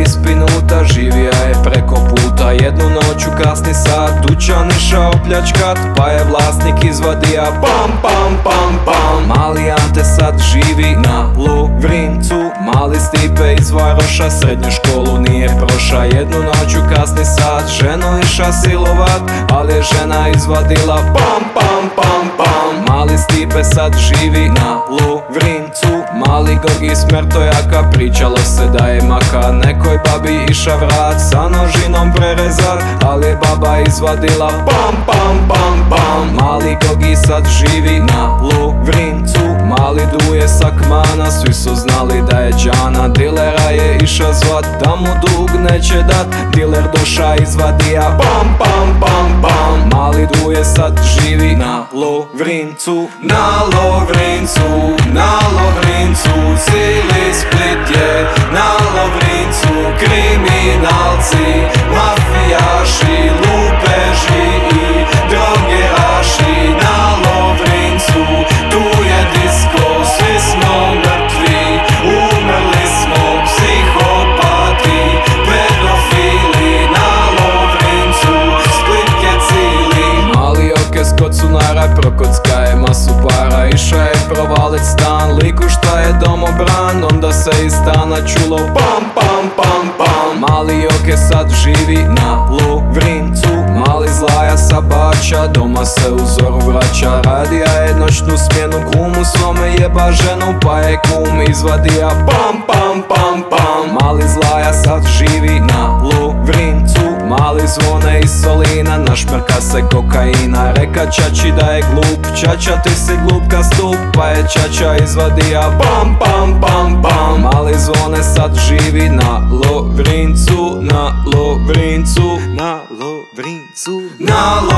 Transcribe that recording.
spinuta, živija je preko puta. Jednu noć u kasni sat dućan išao pljačkat, pa je vlasnik izvadija pam pam pam pam. Mali Ante sad živi na Lovrincu, mali Stipe iz Varoša srednju školu nije proša. Jednu noć u kasni sat ženu iša silovat, ali je žena izvadila pam pam pam pam. Mali Stipe sad živi na Lovrincu, mali Gogi smrtojaka, pričalo se da je maka. Nekoj babi iša vrat sa nožinom prerezat, ali je baba izvadila pam pam pam pam. Mali Gogi sad živi na Lovrincu, mali Duje sa Kmana, svi su znali da je džana. Dilera je iša zvat, da mu dug neće dat, diler doša izvadija pam pam pam pam. Mali Duje sad živi na Lovrincu, na Lovrincu, na Lovrincu, cijeli Split je na Lovrincu. Kriminalci, mafijaši, lupeži i drogeraši na Lovrincu. Tu je disko, svi smo mrtvi, umrli smo psihopati, pedofili na Lovrincu. Split je cijeli. Mali Okes kod sunara prokocka je masu para, iša je provalit stan, liku šta je domobran, onda se iz stana čulo pam pam pam pam. Mali Okes sad živi na Lovrincu, mali Zlaja sa Bača doma se u zoru vraća. Radija je noćnu smjenu, kumu svome jeba ženu, pa je kum izvadija pam pam pam pam. Mali Zlaja sad živi na Lovrincu, mali Zvone iz Solina, našmrka se kokaina. Reka čači da je glup, čača ti si glup ka stup, pa je čača izvadija pam pam pam pam. Mali Zvone sad živi na Lovrincu, na Lovrincu, na Lovrincu, na